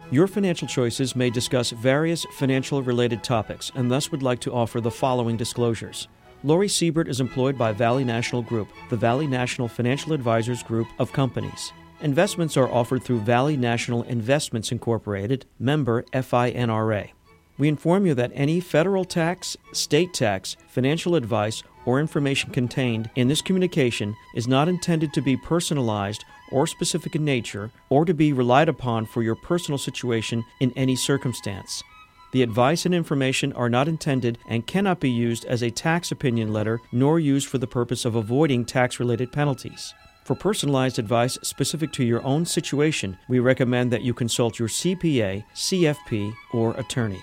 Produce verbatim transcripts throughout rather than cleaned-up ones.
Your Financial Choices may discuss various financial-related topics and thus would like to offer the following disclosures. Lori Siebert is employed by Valley National Group, the Valley National Financial Advisors Group of companies. Investments are offered through Valley National Investments Incorporated, member F I N R A. We inform you that any federal tax, state tax, financial advice, or information contained in this communication is not intended to be personalized or specific in nature, or to be relied upon for your personal situation in any circumstance. The advice and information are not intended and cannot be used as a tax opinion letter, nor used for the purpose of avoiding tax-related penalties. For personalized advice specific to your own situation, we recommend that you consult your C P A, C F P, or attorney.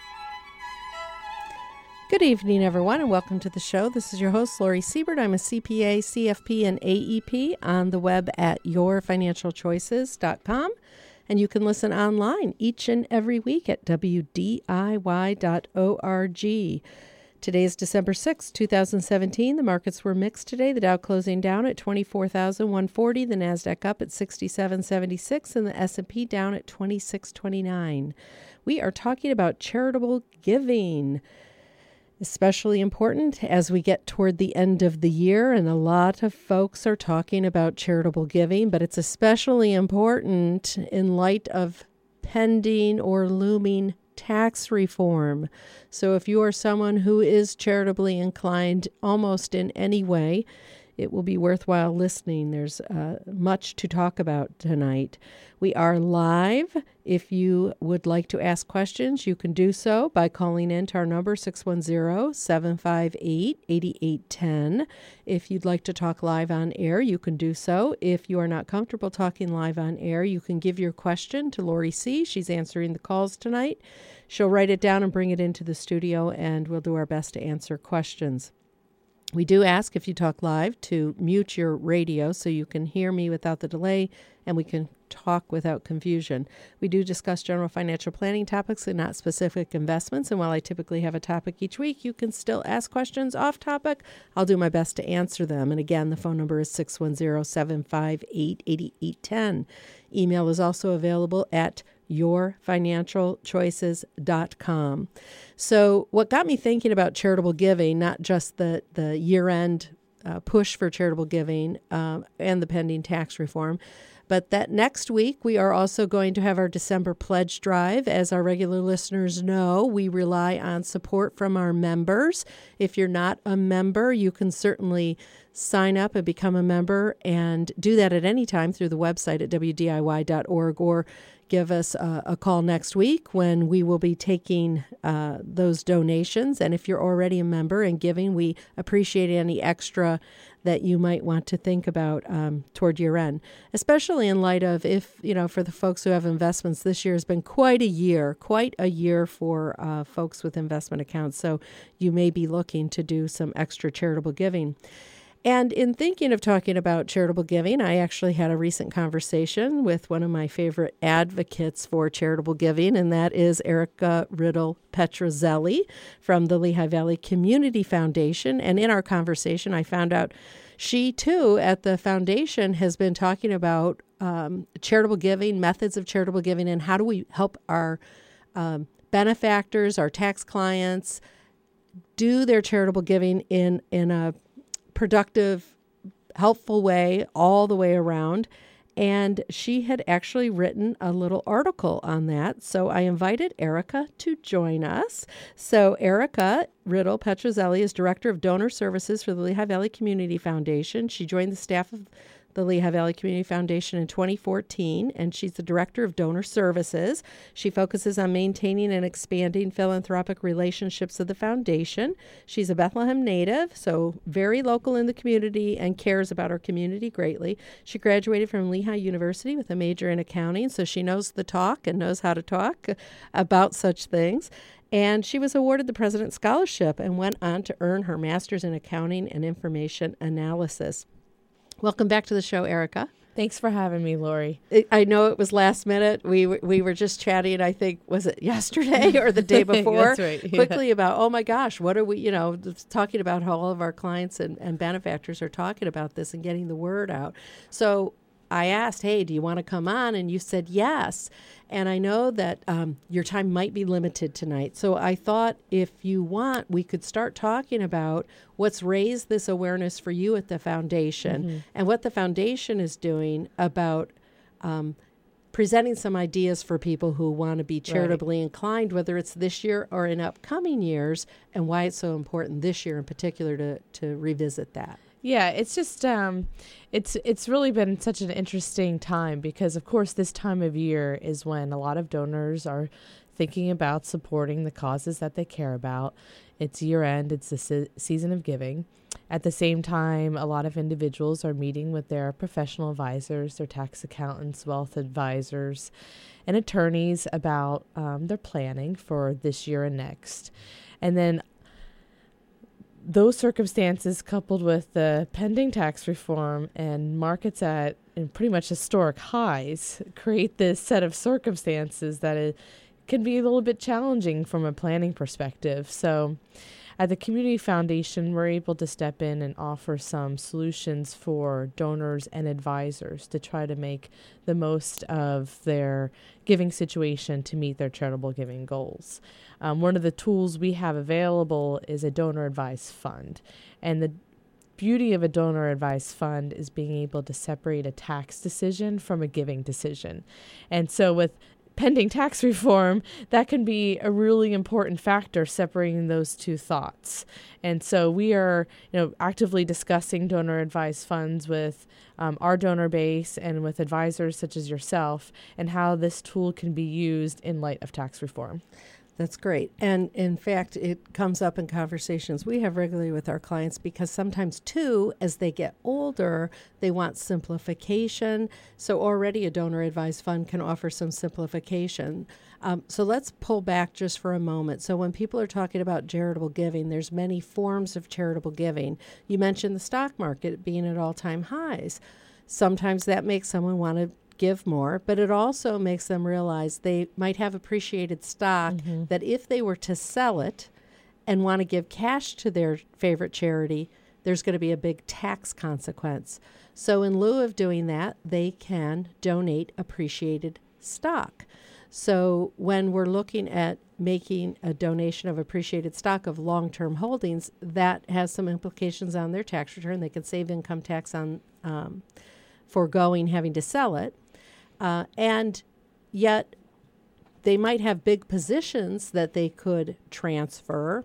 Good evening, everyone, and welcome to the show. This is your host, Lori Siebert. I'm a C P A, C F P, and A E P on the web at your financial choices dot com. And you can listen online each and every week at W D I Y dot org. Today is December sixth, twenty seventeen. The markets were mixed today. The Dow closing down at twenty-four thousand one hundred forty, the NASDAQ up at sixty-seven seventy-six, and the S and P down at twenty-six twenty-nine. We are talking about charitable giving. Especially important as we get toward the end of the year, and a lot of folks are talking about charitable giving, but it's especially important in light of pending or looming tax reform. So if you are someone who is charitably inclined almost in any way, it will be worthwhile listening. There's uh, much to talk about tonight. We are live. If you would like to ask questions, you can do so by calling in to our number, six one zero, seven five eight, eight eight one zero. If you'd like to talk live on air, you can do so. If you are not comfortable talking live on air, you can give your question to Lori C. She's answering the calls tonight. She'll write it down and bring it into the studio, and we'll do our best to answer questions. We do ask, if you talk live, to mute your radio so you can hear me without the delay and we can talk without confusion. We do discuss general financial planning topics and not specific investments. And while I typically have a topic each week, you can still ask questions off topic. I'll do my best to answer them. And again, the phone number is six one zero, seven five eight, eight eight one zero. Email is also available at your financial choices dot com. So what got me thinking about charitable giving, not just the, the year-end uh, push for charitable giving uh, and the pending tax reform, but that next week we are also going to have our December pledge drive. As our regular listeners know, we rely on support from our members. If you're not a member, you can certainly sign up and become a member, and do that at any time through the website at W D I Y dot org, or give us a, a call next week when we will be taking uh, those donations. And if you're already a member and giving, we appreciate any extra that you might want to think about um, toward year end, especially in light of, if, you know, for the folks who have investments, this year has been quite a year, quite a year for uh, folks with investment accounts. So you may be looking to do some extra charitable giving. And in thinking of talking about charitable giving, I actually had a recent conversation with one of my favorite advocates for charitable giving, and that is Erica Riddle Petrozelli from the Lehigh Valley Community Foundation. And in our conversation, I found out she, too, at the foundation has been talking about um, charitable giving, methods of charitable giving, and how do we help our um, benefactors, our tax clients, do their charitable giving in, in a productive, helpful way all the way around. And she had actually written a little article on that. So I invited Erica to join us. So Erica Riddle Petrozelli is Director of Donor Services for the Lehigh Valley Community Foundation. She joined the staff of the Lehigh Valley Community Foundation in twenty fourteen, and she's the Director of Donor Services. She focuses on maintaining and expanding philanthropic relationships of the foundation. She's a Bethlehem native, so very local in the community, and cares about her community greatly. She graduated from Lehigh University with a major in accounting, so she knows the talk and knows how to talk about such things. And she was awarded the President's Scholarship and went on to earn her master's in accounting and information analysis. Welcome back to the show, Erica. Thanks for having me, Lori. I know it was last minute. We we were just chatting, I think, was it yesterday or the day before? That's right. Quickly Yeah. about, oh my gosh, what are we, you know, talking about how all of our clients and, and benefactors are talking about this and getting the word out. So I asked, hey, do you want to come on? And you said yes. And I know that um, your time might be limited tonight. So I thought if you want, we could start talking about what's raised this awareness for you at the foundation mm-hmm. and what the foundation is doing about um, presenting some ideas for people who want to be charitably right. inclined, whether it's this year or in upcoming years, and why it's so important this year in particular to, to revisit that. Yeah, it's just, um, it's it's really been such an interesting time because, of course, this time of year is when a lot of donors are thinking about supporting the causes that they care about. It's year end, it's the se- season of giving. At the same time, a lot of individuals are meeting with their professional advisors, their tax accountants, wealth advisors, and attorneys about um, their planning for this year and next. And then those circumstances, coupled with the pending tax reform and markets at in pretty much historic highs, create this set of circumstances that it can be a little bit challenging from a planning perspective. So at the Community Foundation, we're able to step in and offer some solutions for donors and advisors to try to make the most of their giving situation to meet their charitable giving goals. Um, one of the tools we have available is a donor advised fund. And the beauty of a donor advised fund is being able to separate a tax decision from a giving decision. And so with pending tax reform, that can be a really important factor separating those two thoughts. And so we are, you know, actively discussing donor advised funds with um, our donor base and with advisors such as yourself, and how this tool can be used in light of tax reform. That's great. And in fact, it comes up in conversations we have regularly with our clients because sometimes, too, as they get older, they want simplification. So already a donor advised fund can offer some simplification. Um, so let's pull back just for a moment. So when people are talking about charitable giving, there's many forms of charitable giving. You mentioned the stock market being at all-time highs. Sometimes that makes someone want to give more, but it also makes them realize they might have appreciated stock mm-hmm. that if they were to sell it and want to give cash to their favorite charity, there's going to be a big tax consequence. So in lieu of doing that, they can donate appreciated stock. So when we're looking at making a donation of appreciated stock of long-term holdings, that has some implications on their tax return. They can save income tax on um, foregoing having to sell it. Uh, and yet they might have big positions that they could transfer.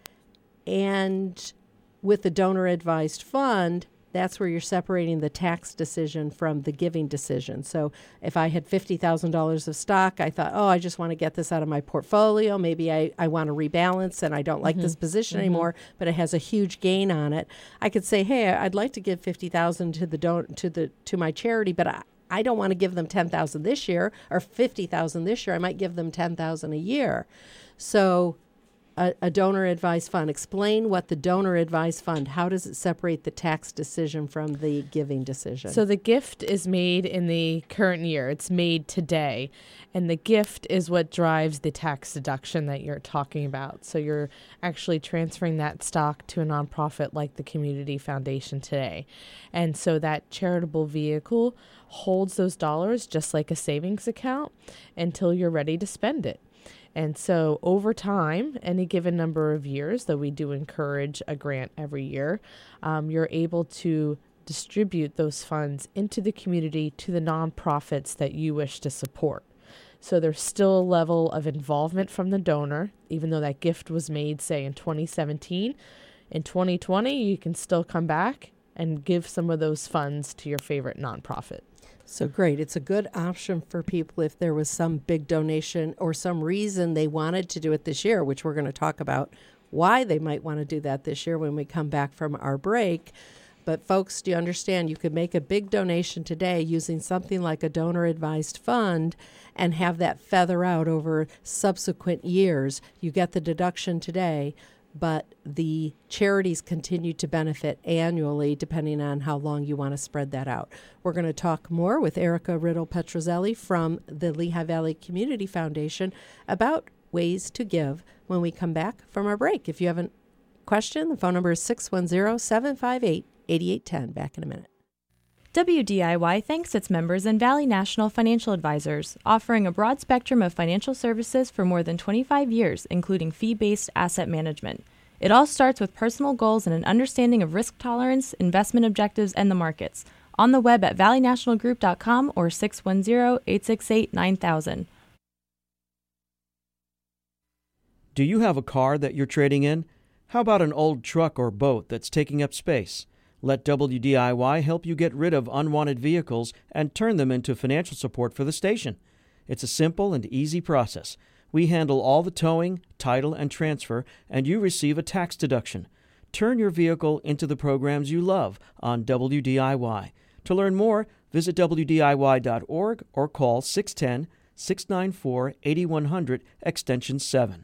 And with the donor advised fund, that's where you're separating the tax decision from the giving decision. So if I had fifty thousand dollars of stock, I thought, oh, I just want to get this out of my portfolio. Maybe I, I want to rebalance and I don't like mm-hmm. this position mm-hmm. anymore, but it has a huge gain on it. I could say, hey, I'd like to give fifty thousand dollars to the don- to the to my charity, but I, I don't want to give them ten thousand dollars this year or fifty thousand dollars this year. I might give them ten thousand dollars a year. So a, a donor advised fund. Explain what the donor advised fund, how does it separate the tax decision from the giving decision? So the gift is made in the current year. It's made today. And the gift is what drives the tax deduction that you're talking about. So you're actually transferring that stock to a nonprofit like the Community Foundation today. And so that charitable vehicle holds those dollars just like a savings account until you're ready to spend it. And so over time, any given number of years, though we do encourage a grant every year, um, you're able to distribute those funds into the community to the nonprofits that you wish to support. So there's still a level of involvement from the donor, even though that gift was made, say, in twenty seventeen. In twenty twenty, you can still come back and give some of those funds to your favorite nonprofit. So great. It's a good option for people if there was some big donation or some reason they wanted to do it this year, which we're going to talk about why they might want to do that this year when we come back from our break. But folks, do you understand you could make a big donation today using something like a donor advised fund and have that feather out over subsequent years? You get the deduction today, but the charities continue to benefit annually depending on how long you want to spread that out. We're going to talk more with Erica Riddle Petrozelli from the Lehigh Valley Community Foundation about ways to give when we come back from our break. If you have a question, the phone number is six one zero, seven five eight, eight eight one zero. Back in a minute. W D I Y thanks its members and Valley National Financial Advisors, offering a broad spectrum of financial services for more than twenty-five years, including fee-based asset management. It all starts with personal goals and an understanding of risk tolerance, investment objectives, and the markets. On the web at valley national group dot com or six one zero, eight six eight, nine thousand. Do you have a car that you're trading in? How about an old truck or boat that's taking up space? Let W D I Y help you get rid of unwanted vehicles and turn them into financial support for the station. It's a simple and easy process. We handle all the towing, title, and transfer, and you receive a tax deduction. Turn your vehicle into the programs you love on W D I Y. To learn more, visit W D I Y dot org or call six one zero, six nine four, eight one zero zero, extension seven.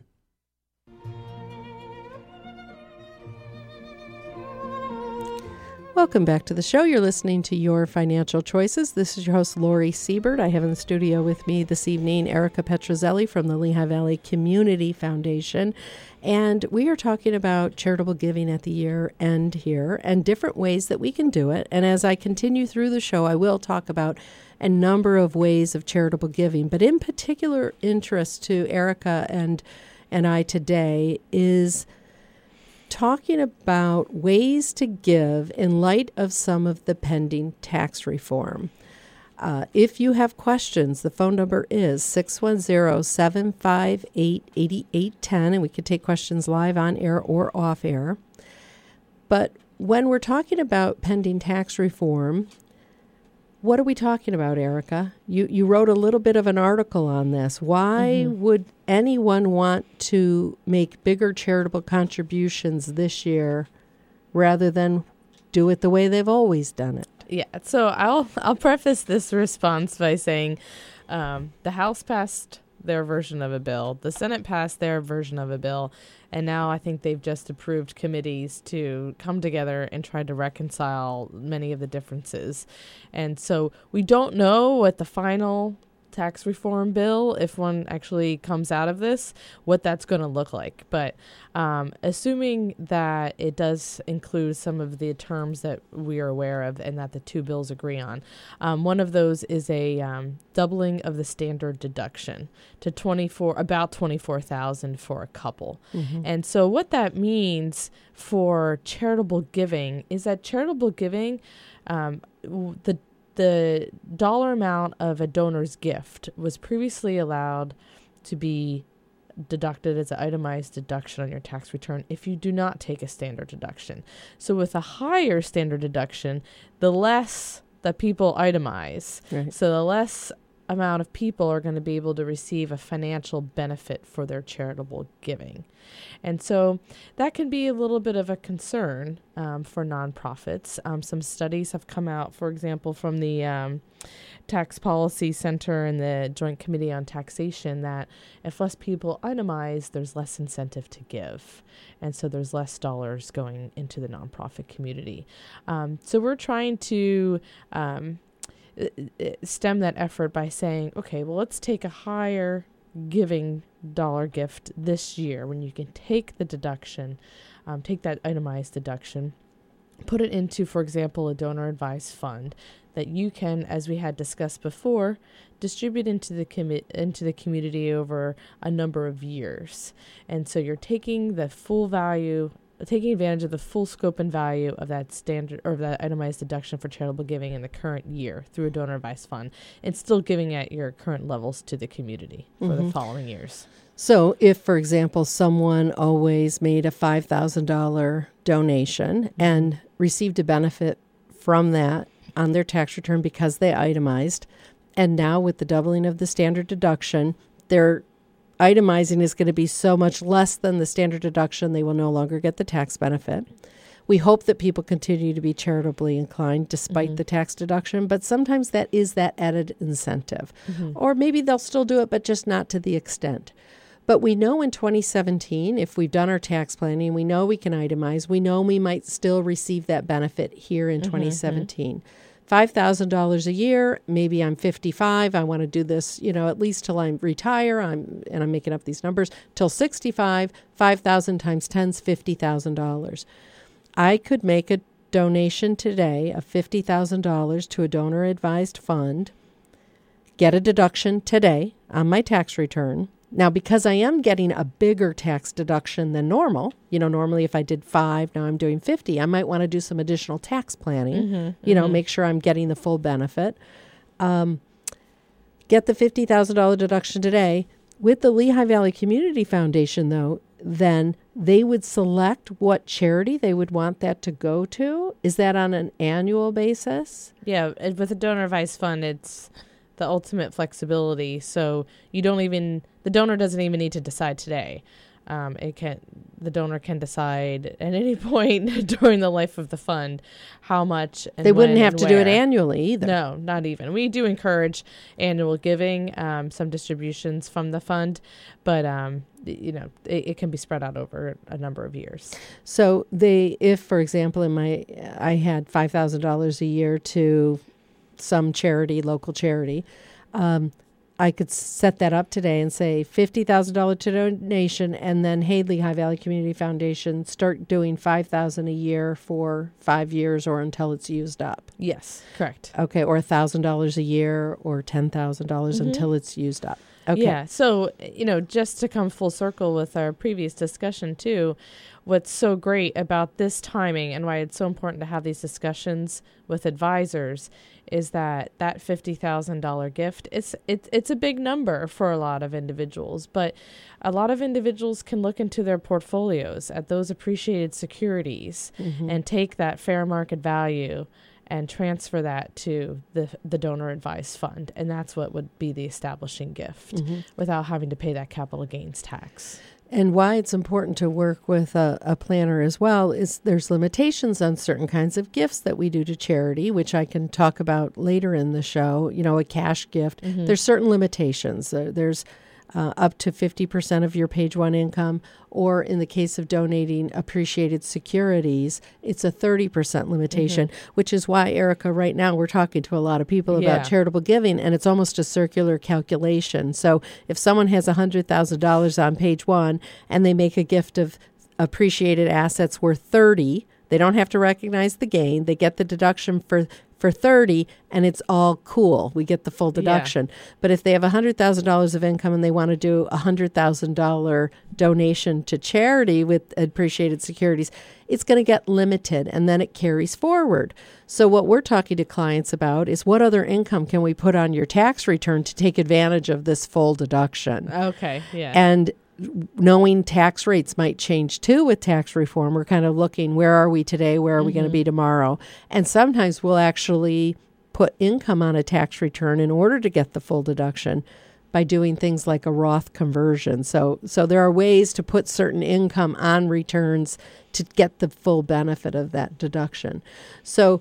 Welcome back to the show. You're listening to Your Financial Choices. This is your host, Lori Siebert. I have in the studio with me this evening Erica Petrozelli from the Lehigh Valley Community Foundation. And we are talking about charitable giving at the year end here and different ways that we can do it. And as I continue through the show, I will talk about a number of ways of charitable giving. But in particular interest to Erica and, and I today is talking about ways to give in light of some of the pending tax reform. Uh, if you have questions, the phone number is six one zero, seven five eight, eight eight one zero, and we can take questions live on air or off air. But when we're talking about pending tax reform, what are we talking about, Erica? You you wrote a little bit of an article on this. Why mm-hmm. would anyone want to make bigger charitable contributions this year rather than do it the way they've always done it? Yeah, so I'll I'll preface this response by saying um, the House passed their version of a bill, the Senate passed their version of a bill, and now I think they've just approved committees to come together and try to reconcile many of the differences. And so we don't know what the final tax reform bill, if one actually comes out of this, what that's going to look like. But um, assuming that it does include some of the terms that we are aware of and that the two bills agree on, um, one of those is a um, doubling of the standard deduction to twenty-four, about twenty-four thousand for a couple. Mm-hmm. And so what that means for charitable giving is that charitable giving, um, the The dollar amount of a donor's gift was previously allowed to be deducted as an itemized deduction on your tax return if you do not take a standard deduction. So with a higher standard deduction, the less that people itemize, right. So the less amount of people are going to be able to receive a financial benefit for their charitable giving. And so that can be a little bit of a concern um, for nonprofits. Um, some studies have come out, for example, from the um, Tax Policy Center and the Joint Committee on Taxation, that if less people itemize, there's less incentive to give. And so there's less dollars going into the nonprofit community. Um, so we're trying to um, stem that effort by saying, okay, well, let's take a higher giving dollar gift this year when you can take the deduction, um, take that itemized deduction, put it into, for example, a donor advised fund that you can, as we had discussed before, distribute into the commi- into the community over a number of years. And so you're taking the full value taking advantage of the full scope and value of that standard or that itemized deduction for charitable giving in the current year through a donor advised fund, and still giving at your current levels to the community for mm-hmm. the following years. So if, for example, someone always made a five thousand dollars donation and received a benefit from that on their tax return because they itemized, and now with the doubling of the standard deduction, they're itemizing is going to be so much less than the standard deduction, they will no longer get the tax benefit. We hope that people continue to be charitably inclined despite mm-hmm. the tax deduction, but sometimes that is that added incentive. Mm-hmm. Or maybe they'll still do it, but just not to the extent. But we know in twenty seventeen, if we've done our tax planning, we know we can itemize. We know we might still receive that benefit here in mm-hmm. twenty seventeen. five thousand dollars a year, maybe I'm fifty-five, I want to do this, you know, at least till I retire, I'm and I'm making up these numbers, till sixty-five, five thousand times ten is fifty thousand dollars. I could make a donation today of fifty thousand dollars to a donor-advised fund, get a deduction today on my tax return. Now, because I am getting a bigger tax deduction than normal, you know, normally if I did five, now I'm doing fifty, I might want to do some additional tax planning, Mm-hmm, you know, mm-hmm. make sure I'm getting the full benefit. Um, get the fifty thousand dollars deduction today. With the Lehigh Valley Community Foundation, though, then they would select what charity they would want that to go to. Is that on an annual basis? Yeah, and with a donor advised fund, it's the ultimate flexibility. So you don't even, the donor doesn't even need to decide today. Um, it can, the donor can decide at any point during the life of the fund how much and They wouldn't when have and to do it where. annually either. No, not even. We do encourage annual giving, um, some distributions from the fund, but um, you know, it, it can be spread out over a number of years. So they, if, for example, in my, I had five thousand dollars a year to some charity, local charity, um, I could set that up today and say fifty thousand dollars to donation, and then, hey, Lehigh Valley Community Foundation, start doing five thousand dollars a year for five years or until it's used up. Yes, correct. Okay, or one thousand dollars a year or ten thousand dollars Mhm. until it's used up. Okay. Yeah. So, you know, just to come full circle with our previous discussion too, what's so great about this timing and why it's so important to have these discussions with advisors is that that fifty thousand dollars gift, it's, it's, it's a big number for a lot of individuals, but a lot of individuals can look into their portfolios at those appreciated securities Mhm. and take that fair market value and transfer that to the the donor advised fund. And that's what would be the establishing gift Mhm. without having to pay that capital gains tax. And why it's important to work with a, a planner as well is there's limitations on certain kinds of gifts that we do to charity, which I can talk about later in the show. You know, a cash gift. Mhm. There's certain limitations. There, there's uh, up to fifty percent of your page one income, or in the case of donating appreciated securities, it's a thirty percent limitation, which is why, Erica, right now we're talking to a lot of people Yeah. about charitable giving, and it's almost a circular calculation. So if someone has one hundred thousand dollars on page one and they make a gift of appreciated assets worth thirty, they don't have to recognize the gain. They get the deduction for for thirty, and it's all cool. We get the full deduction. But if they have one hundred thousand dollars of income and they want to do a one hundred thousand dollars donation to charity with appreciated securities, it's going to get limited, and then it carries forward. So what we're talking to clients about is what other income can we put on your tax return to take advantage of this full deduction? Okay. Yeah. And knowing tax rates might change too with tax reform, we're kind of looking, where are we today? Where are we going to be tomorrow? And sometimes we'll actually put income on a tax return in order to get the full deduction by doing things like a Roth conversion. So, so there are ways to put certain income on returns to get the full benefit of that deduction. So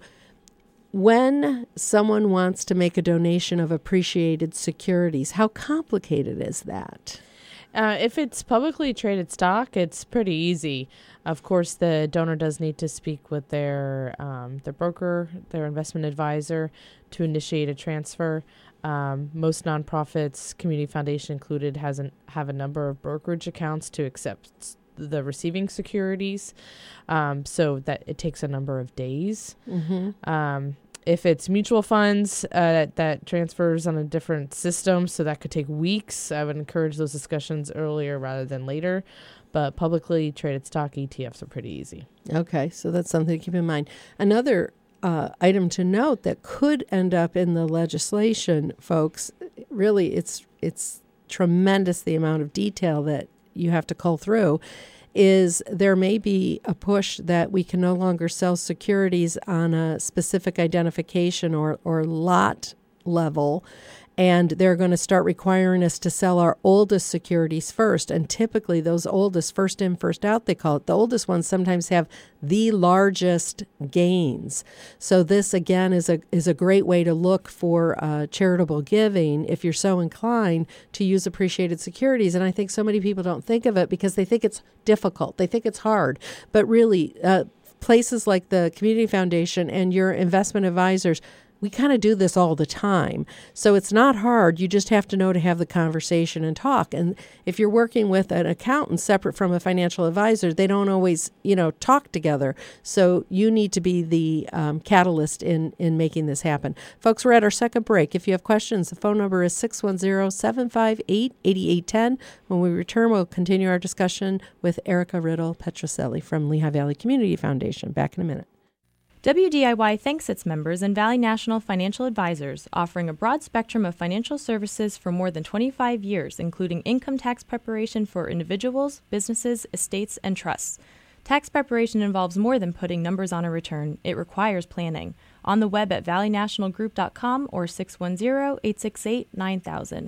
when someone wants to make a donation of appreciated securities, how complicated is that? Uh, if it's publicly traded stock, it's pretty easy. Of course, the donor does need to speak with their um, their broker, their investment advisor, to initiate a transfer. Um, most nonprofits, community foundation included, has an, have a number of brokerage accounts to accept the receiving securities, um, so that it takes a number of days. Mm-hmm. Um, If it's mutual funds, uh, that transfers on a different system, so that could take weeks. I would encourage those discussions earlier rather than later. But publicly traded stock E T Fs are pretty easy. Okay, so that's something to keep in mind. Another uh, item to note that could end up in the legislation, folks, really it's it's tremendous the amount of detail that you have to cull through, is there may be a push that we can no longer sell securities on a specific identification or, or lot level, and they're going to start requiring us to sell our oldest securities first. And typically those oldest, first in, first out, they call it, the oldest ones sometimes have the largest gains. So this, again, is a is a great way to look for uh, charitable giving if you're so inclined to use appreciated securities. And I think so many people don't think of it because they think it's difficult. They think it's hard. But really, uh, places like the Community Foundation and your investment advisors, we kind of do this all the time. So it's not hard. You just have to know to have the conversation and talk. And if you're working with an accountant separate from a financial advisor, they don't always, you know, talk together. So you need to be the um, catalyst in, in making this happen. Folks, we're at our second break. If you have questions, the phone number is six one zero, seven five eight, eight eight one zero. When we return, we'll continue our discussion with Erica Riddle Petroselli from Lehigh Valley Community Foundation. Back in a minute. W D I Y thanks its members and Valley National Financial Advisors, offering a broad spectrum of financial services for more than twenty-five years, including income tax preparation for individuals, businesses, estates, and trusts. Tax preparation involves more than putting numbers on a return. It requires planning. On the web at valley national group dot com or six one zero, eight six eight, nine thousand.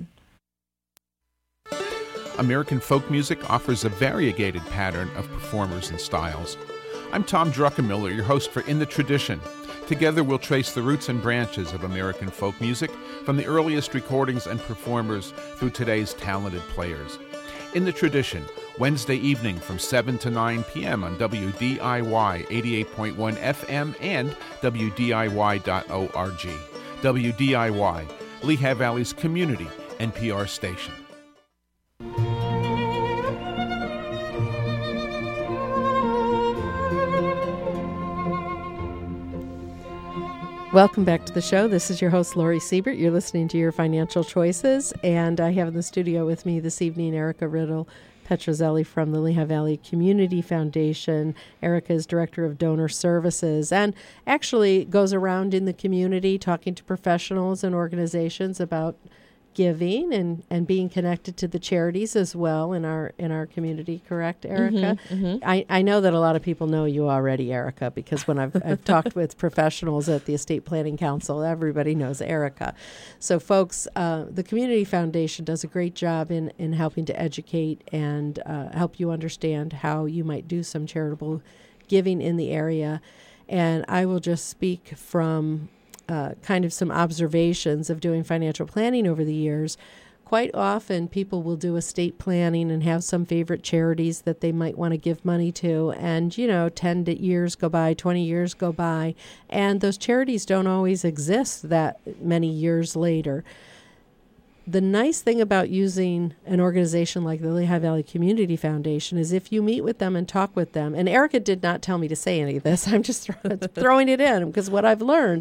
American folk music offers a variegated pattern of performers and styles. I'm Tom Druckenmiller, your host for In the Tradition. Together we'll trace the roots and branches of American folk music from the earliest recordings and performers through today's talented players. In the Tradition, Wednesday evening from seven to nine p.m. on W D I Y eighty-eight point one F M and W D I Y dot org. W D I Y, Lehigh Valley's community N P R station. Welcome back to the show. This is your host, Lori Siebert. You're listening to Your Financial Choices, and I have in the studio with me this evening Erica Riddle Petroselli from the Lehigh Valley Community Foundation. Erica is Director of Donor Services and actually goes around in the community talking to professionals and organizations about giving and, and being connected to the charities as well in our in our community, correct, Erica? Mm-hmm, mm-hmm. I, I know that a lot of people know you already, Erica, because when I've, I've talked with professionals at the Estate Planning Council, everybody knows Erica. So folks, uh, the Community Foundation does a great job in, in helping to educate and uh, help you understand how you might do some charitable giving in the area. And I will just speak from Uh, kind of some observations of doing financial planning over the years. Quite often people will do estate planning and have some favorite charities that they might want to give money to. And, you know, ten years go by, twenty years go by, and those charities don't always exist that many years later. The nice thing about using an organization like the Lehigh Valley Community Foundation is if you meet with them and talk with them, and Erica did not tell me to say any of this, I'm just throw, throwing it in, because what I've learned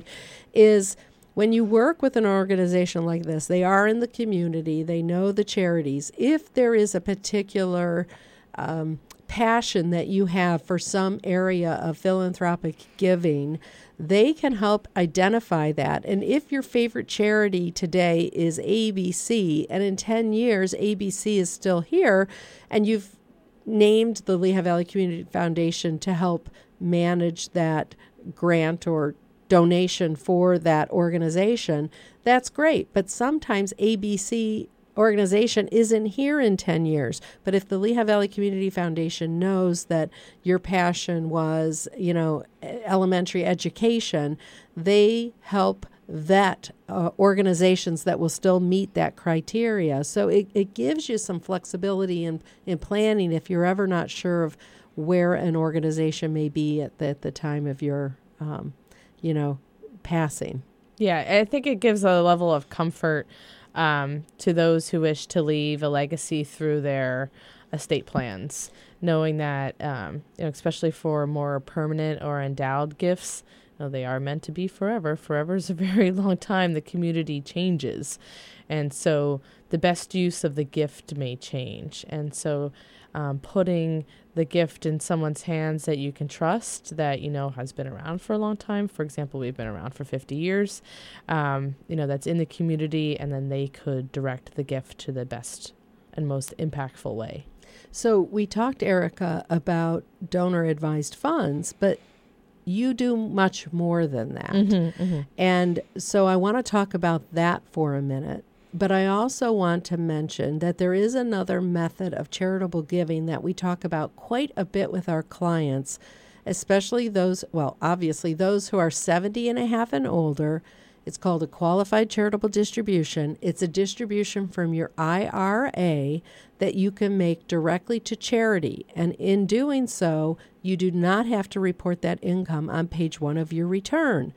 is when you work with an organization like this, they are in the community, they know the charities. If there is a particular um, passion that you have for some area of philanthropic giving, they can help identify that. And if your favorite charity today is A B C, and in ten years A B C is still here, and you've named the Lehigh Valley Community Foundation to help manage that grant or donation for that organization, that's great. But sometimes A B C organization isn't here in ten years. But if the Lehigh Valley Community Foundation knows that your passion was, you know, elementary education, they help vet uh, organizations that will still meet that criteria. So it, it gives you some flexibility in, in planning if you're ever not sure of where an organization may be at the, at the time of your, um, you know, passing. Yeah, I think it gives a level of comfort Um, to those who wish to leave a legacy through their estate plans, knowing that, um, you know, especially for more permanent or endowed gifts, you know, they are meant to be forever. Forever is a very long time. The community changes. And so the best use of the gift may change. And so um, putting the gift in someone's hands that you can trust, that, you know, has been around for a long time. For example, we've been around for fifty years, um, you know, that's in the community, and then they could direct the gift to the best and most impactful way. So we talked, Erica, about donor-advised funds, but you do much more than that. Mm-hmm, mm-hmm. And so I want to talk about that for a minute. But I also want to mention that there is another method of charitable giving that we talk about quite a bit with our clients, especially those, well, obviously those who are seventy and a half and older. It's called a qualified charitable distribution. It's a distribution from your I R A that you can make directly to charity. And in doing so, you do not have to report that income on page one of your return.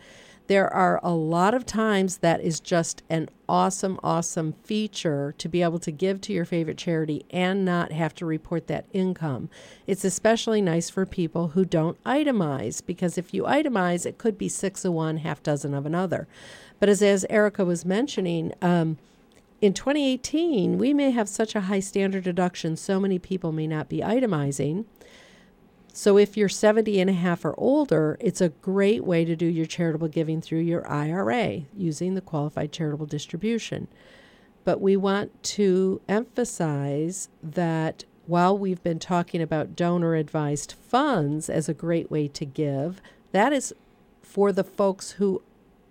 there are a lot of times that is just an awesome, awesome feature to be able to give to your favorite charity and not have to report that income. It's especially nice for people who don't itemize, because if you itemize, it could be six of one, half dozen of another. But as, as Erica was mentioning, um, in twenty eighteen, we may have such a high standard deduction, so many people may not be itemizing. So if you're seventy and a half or older, it's a great way to do your charitable giving through your I R A using the qualified charitable distribution. But we want to emphasize that while we've been talking about donor-advised funds as a great way to give, that is for the folks who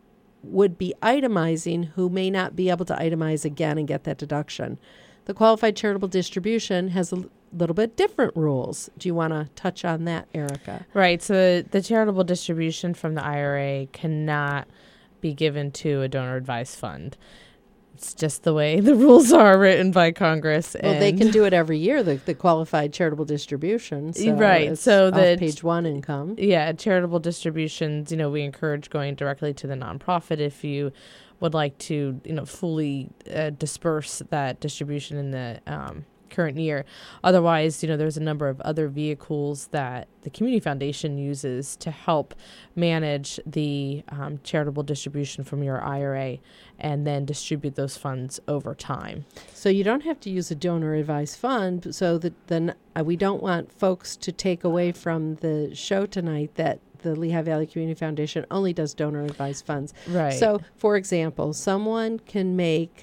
would be itemizing who may not be able to itemize again and get that deduction. The qualified charitable distribution has a little bit different rules. Do you want to touch on that, Erica? Right. So the charitable distribution from the I R A cannot be given to a donor advised fund. It's just the way the rules are written by Congress. Well, and they can do it every year, the, the qualified charitable distribution. So right. It's so the off page one income. Yeah, charitable distributions, you know, we encourage going directly to the nonprofit if you would like to, you know, fully uh, disperse that distribution in the um, current year. Otherwise, you know, there's a number of other vehicles that the Community Foundation uses to help manage the um, charitable distribution from your I R A and then distribute those funds over time. So you don't have to use a donor advised fund, so that then uh, we don't want folks to take away from the show tonight that the Lehigh Valley Community Foundation only does donor advised funds. Right. So, for example, someone can make,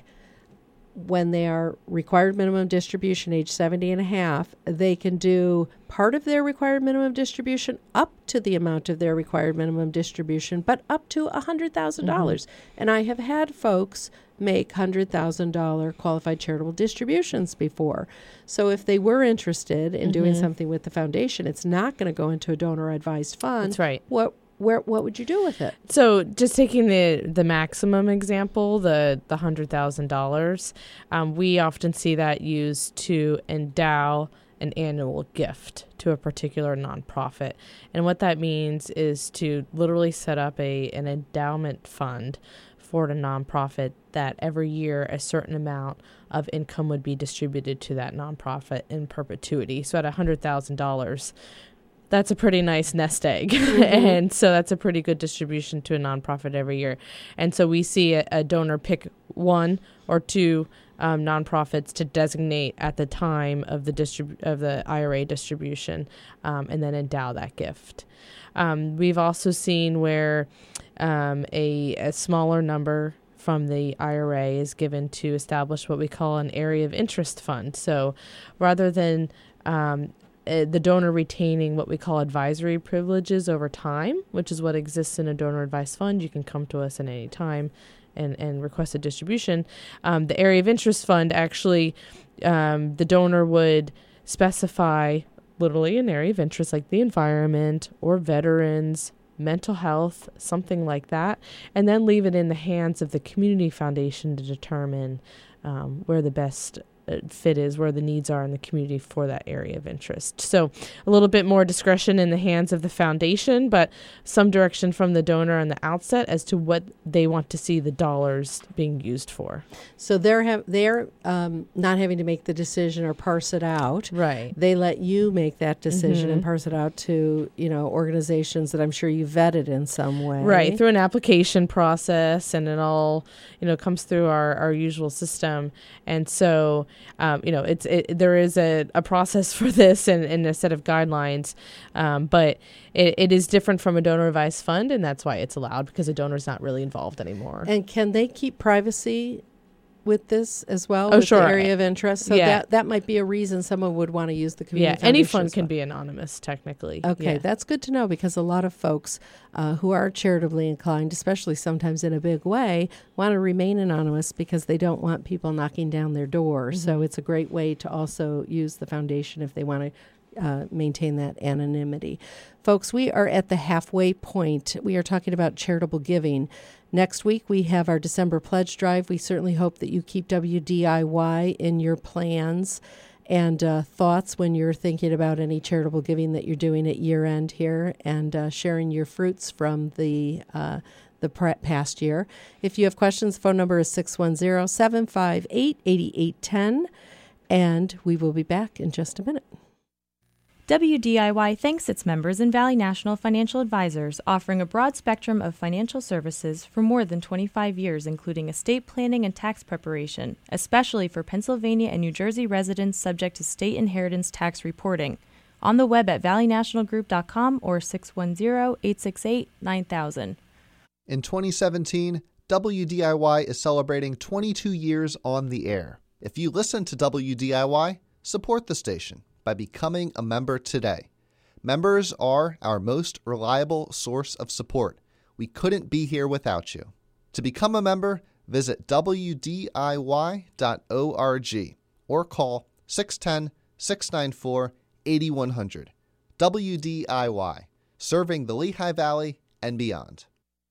when they are required minimum distribution age seventy and a half, they can do part of their required minimum distribution up to the amount of their required minimum distribution, but up to one hundred thousand dollars. Mm-hmm. And I have had folks make one hundred thousand dollars qualified charitable distributions before. So if they were interested in mm-hmm. doing something with the foundation, it's not going to go into a donor advised fund. That's right. What Where what would you do with it? So just taking the the maximum example, the the hundred thousand um, dollars, we often see that used to endow an annual gift to a particular nonprofit, and what that means is to literally set up a an endowment fund for the nonprofit that every year a certain amount of income would be distributed to that nonprofit in perpetuity. So at a hundred thousand dollars. That's a pretty nice nest egg. Mm-hmm. And so that's a pretty good distribution to a nonprofit every year. And so we see a, a donor pick one or two um, nonprofits to designate at the time of the distrib- of the I R A distribution um, and then endow that gift. Um, we've also seen where um, a, a smaller number from the I R A is given to establish what we call an area of interest fund. So rather than um, Uh, the donor retaining what we call advisory privileges over time, which is what exists in a donor advised fund. You can come to us at any time and, and request a distribution. Um, the area of interest fund, actually, um, the donor would specify literally an area of interest like the environment or veterans, mental health, something like that, and then leave it in the hands of the Community Foundation to determine um, where the best fit is, where the needs are in the community for that area of interest. So a little bit more discretion in the hands of the foundation, but some direction from the donor on the outset as to what they want to see the dollars being used for. So they're have they're um, not having to make the decision or parse it out. Right. They let you make that decision Mm-hmm. and parse it out to, you know, organizations that I'm sure you vetted in some way. Right, through an application process, and it all, you know, comes through our, our usual system. And so Um, you know, it's it, there is a, a process for this and, and a set of guidelines, um, but it, it is different from a donor advised fund, and that's why it's allowed, because a donor is not really involved anymore. And can they keep privacy with this as well? Oh, with sure. The area of interest? So yeah. that, that might be a reason someone would want to use the community Yeah, any foundation fund as can well. be anonymous, technically. Okay, yeah. that's good to know, because a lot of folks uh, who are charitably inclined, especially sometimes in a big way, want to remain anonymous because they don't want people knocking down their door. Mm-hmm. So it's a great way to also use the foundation if they want to uh, maintain that anonymity. Folks, we are at the halfway point. We are talking about charitable giving. Next week, we have our December pledge drive. We certainly hope that you keep W D I Y in your plans and uh, thoughts when you're thinking about any charitable giving that you're doing at year end here, and uh, sharing your fruits from the uh, the pre- past year. If you have questions, the phone number is six one zero, seven five eight, eight eight one zero, and we will be back in just a minute. W D I Y thanks its members in Valley National Financial Advisors, offering a broad spectrum of financial services for more than twenty-five years, including estate planning and tax preparation, especially for Pennsylvania and New Jersey residents subject to state inheritance tax reporting. On the web at valley national group dot com or six one zero, eight six eight, nine thousand. In twenty seventeen, W D I Y is celebrating twenty-two years on the air. If you listen to W D I Y, support the station by becoming a member today. Members are our most reliable source of support. We couldn't be here without you. To become a member, visit w d i y dot org or call six one zero, six nine four, eight one zero zero. W D I Y, serving the Lehigh Valley and beyond.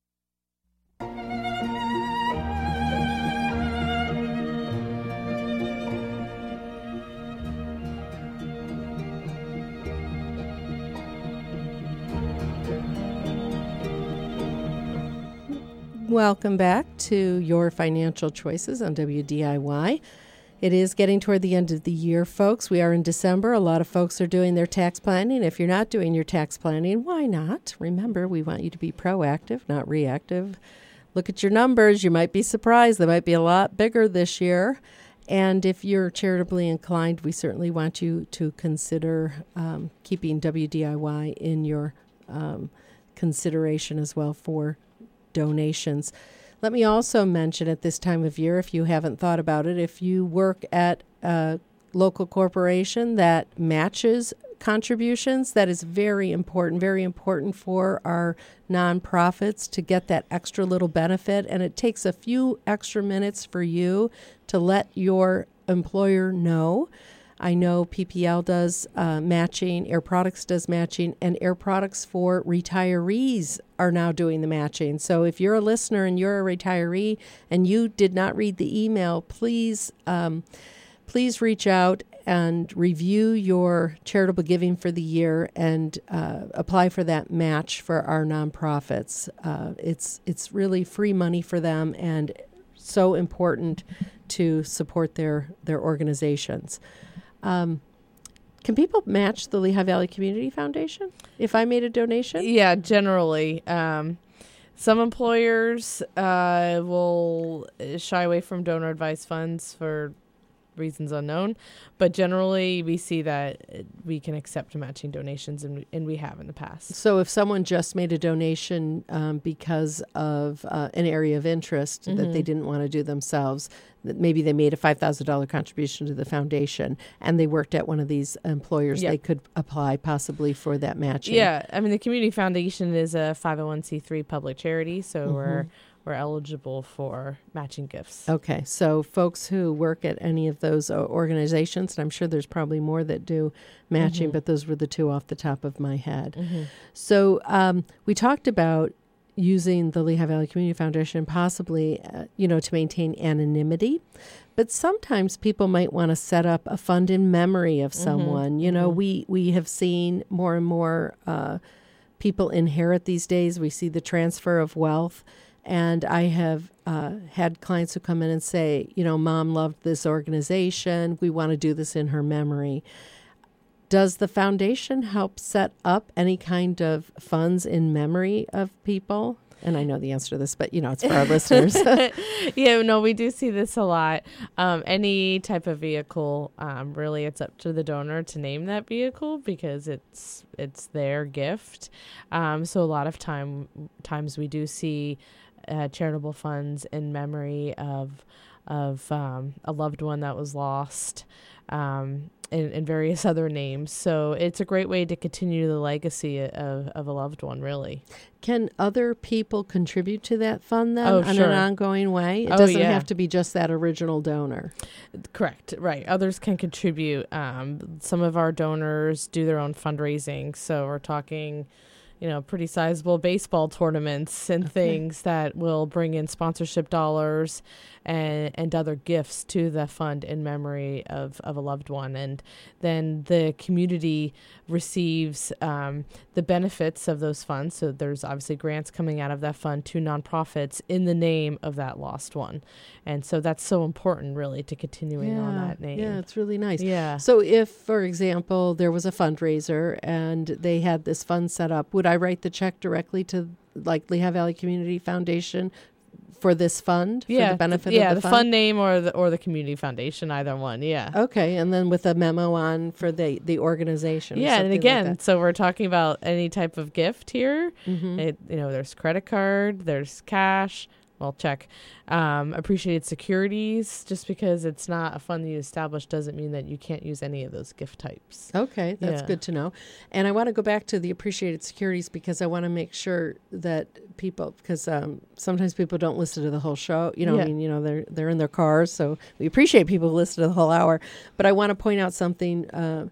Welcome back to Your Financial Choices on W D I Y. It is getting toward the end of the year, folks. We are in December. A lot of folks are doing their tax planning. If you're not doing your tax planning, why not? Remember, we want you to be proactive, not reactive. Look at your numbers. You might be surprised. They might be a lot bigger this year. And if you're charitably inclined, we certainly want you to consider um, keeping W D I Y in your um, consideration as well for donations. Let me also mention at this time of year, if you haven't thought about it, if you work at a local corporation that matches contributions, that is very important, very important for our nonprofits to get that extra little benefit. And it takes a few extra minutes for you to let your employer know. I know P P L does uh, matching, Air Products does matching, and Air Products for retirees are now doing the matching. So if you're a listener and you're a retiree and you did not read the email, please, um, please reach out and review your charitable giving for the year and uh, apply for that match for our nonprofits. Uh, it's it's really free money for them and so important to support their their organizations. Um, can people match the Lehigh Valley Community Foundation if I made a donation? Yeah, generally. Um, some employers uh, will shy away from donor advised funds for reasons unknown, but generally we see that we can accept matching donations, and, and we have in the past. So if someone just made a donation um, because of uh, an area of interest mm-hmm. that they didn't want to do themselves, that maybe they made a five thousand dollars contribution to the foundation and they worked at one of these employers, yep. they could apply possibly for that matching. Yeah, I mean, the Community Foundation is a five oh one c three public charity, so mm-hmm. we're we're eligible for matching gifts. Okay, so folks who work at any of those organizations, and I'm sure there's probably more that do matching, mm-hmm. but those were the two off the top of my head. Mm-hmm. So um, we talked about using the Lehigh Valley Community Foundation possibly, uh, you know, to maintain anonymity. But sometimes people might want to set up a fund in memory of someone. Mm-hmm. You know, mm-hmm. we, we have seen more and more uh, people inherit these days. We see the transfer of wealth. And I have uh, had clients who come in and say, you know, Mom loved this organization. We want to do this in her memory. Does the foundation help set up any kind of funds in memory of people? And I know the answer to this, but, you know, it's for our listeners. Yeah, no, we do see this a lot. Um, any type of vehicle, um, really, it's up to the donor to name that vehicle because it's it's their gift. Um, so a lot of time times we do see Uh, charitable funds in memory of of um, a loved one that was lost, um, and, and various other names. So it's a great way to continue the legacy of, of a loved one, really. Can other people contribute to that fund then oh, on sure. an ongoing way? It oh, doesn't yeah. have to be just that original donor. Correct. Right. Others can contribute. Um, some of our donors do their own fundraising. So we're talking, you know, pretty sizable baseball tournaments and Okay. things that will bring in sponsorship dollars and, and other gifts to the fund in memory of, of a loved one. And then the community receives um, the benefits of those funds. So there's obviously grants coming out of that fund to nonprofits in the name of that lost one. And so that's so important, really, to continuing on that name. Yeah, it's really nice. Yeah. So if, for example, there was a fundraiser and they had this fund set up, would I write the check directly to like Lehigh Valley Community Foundation for this fund, yeah, for the benefit th- yeah, of the, the fund? fund name or the or the community foundation, either one. Yeah. Okay, and then with a memo on for the, the organization. or Yeah, and something like again, that. so we're talking about any type of gift here. Mhm. It, you know, there's credit card, there's cash, well, check, um, appreciated securities. Just because it's not a fund that you establish doesn't mean that you can't use any of those gift types. Okay, that's Yeah. good to know. And I want to go back to the appreciated securities because I want to make sure that people, because um, sometimes people don't listen to the whole show. You know, Yeah. I mean, you know, they're they're in their cars, so we appreciate people who listen to the whole hour. But I want to point out something. Uh,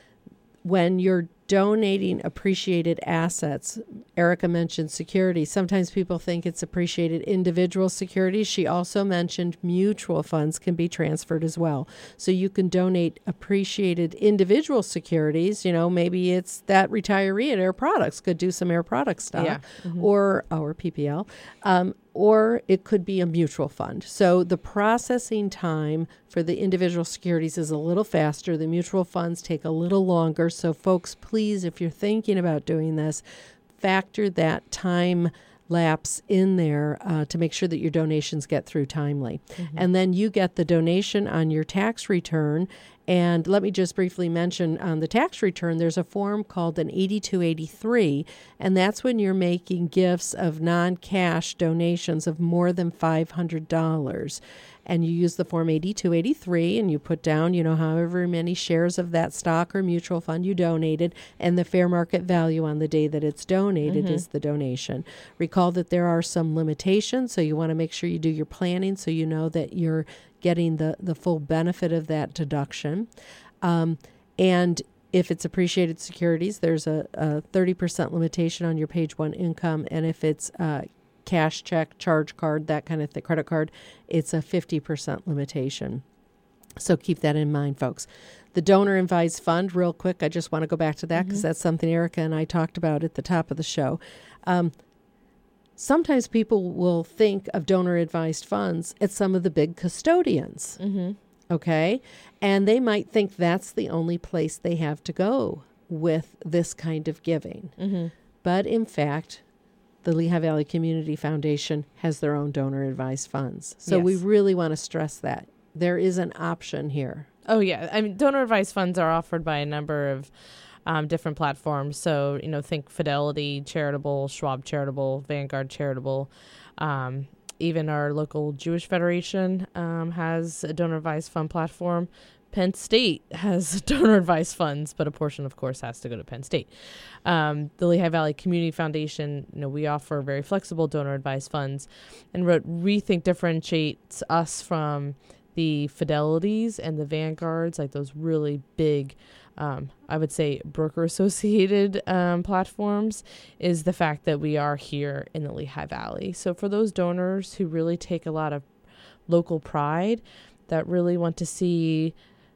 when you're donating appreciated assets, Erica mentioned securities. Sometimes people think it's appreciated individual securities. She also mentioned mutual funds can be transferred as well. So you can donate appreciated individual securities. You know, maybe it's that retiree at Air Products could do some Air Products stock, Yeah. Mhm. or our P P L. Um, or it could be a mutual fund. So the processing time for the individual securities is a little faster. The mutual funds take a little longer. So folks, please, if you're thinking about doing this, factor that time lapse in there uh, to make sure that your donations get through timely. Mm-hmm. And then you get the donation on your tax return. And let me just briefly mention on the tax return, there's a form called an eighty-two eighty-three, and that's when you're making gifts of non-cash donations of more than five hundred dollars. And you use the form eighty-two eighty-three, and you put down, you know, however many shares of that stock or mutual fund you donated, and the fair market value on the day that it's donated Mm-hmm. is the donation. Recall that there are some limitations, so you want to make sure you do your planning so you know that you're getting the, the full benefit of that deduction. Um, and if it's appreciated securities, there's a, a thirty percent limitation on your page one income. And if it's uh, cash, check, charge card, that kind of thing, credit card, it's a fifty percent limitation. So keep that in mind, folks. The donor advised fund, real quick, I just want to go back to that because Mm-hmm. that's something Erica and I talked about at the top of the show. Um, Sometimes people will think of donor advised funds at some of the big custodians. Mm-hmm. Okay. And they might think that's the only place they have to go with this kind of giving. Mm-hmm. But in fact, the Lehigh Valley Community Foundation has their own donor advised funds. So we Yes. really want to stress that. There is an option here. Oh, yeah. I mean, donor advised funds are offered by a number of um, different platforms. So, you know, think Fidelity Charitable, Schwab Charitable, Vanguard Charitable. Um, even our local Jewish Federation um, has a donor advised fund platform. Penn State has donor advised funds, but a portion, of course, has to go to Penn State. Um, the Lehigh Valley Community Foundation, you know, we offer very flexible donor advised funds. And what we think differentiates us from the Fidelities and the Vanguards, like those really big, um, I would say, broker-associated um, platforms, is the fact that we are here in the Lehigh Valley. So for those donors who really take a lot of local pride, that really want to see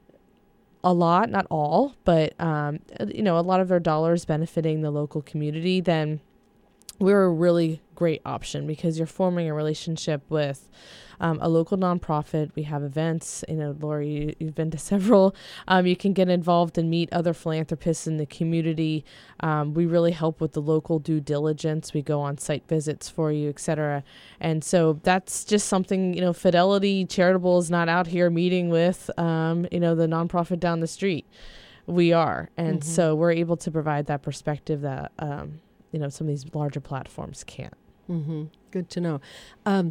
a lot, not all, but, um, you know, a lot of their dollars benefiting the local community, then we're a really great option because you're forming a relationship with um, a local nonprofit. We have events. You know, Lori, you, you've been to several. Um, you can get involved and meet other philanthropists in the community. Um, we really help with the local due diligence. We go on site visits for you, et cetera. And so that's just something, you know, Fidelity Charitable is not out here meeting with, um, you know, the nonprofit down the street. We are. And Mm-hmm. so we're able to provide that perspective that, um, you know, some of these larger platforms can't. Mm-hmm. Good to know. Um,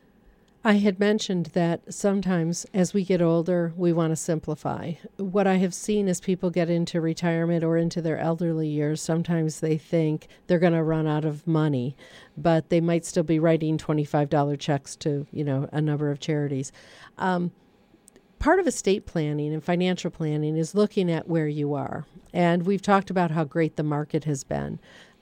I had mentioned that sometimes as we get older, we want to simplify. What I have seen as people get into retirement or into their elderly years, sometimes they think they're going to run out of money, but they might still be writing twenty-five dollars checks to, you know, a number of charities. Um, part of estate planning and financial planning is looking at where you are. And we've talked about how great the market has been.